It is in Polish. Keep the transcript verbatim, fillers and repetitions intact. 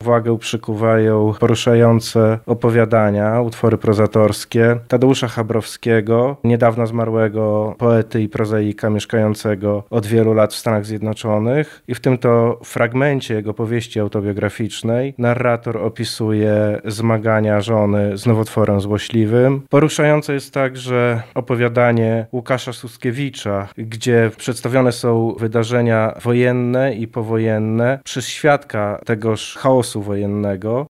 uwagę przykuwają poruszające opowiadania, utwory prozatorskie Tadeusza Chabrowskiego, niedawno zmarłego poety i prozaika mieszkającego od wielu lat w Stanach Zjednoczonych. I w tym to fragmencie jego powieści autobiograficznej narrator opisuje zmagania żony z nowotworem złośliwym. Poruszające jest także opowiadanie Łukasza Suskiewicza, gdzie przedstawione są wydarzenia wojenne i powojenne przez świadka tegoż chaosu wojennego.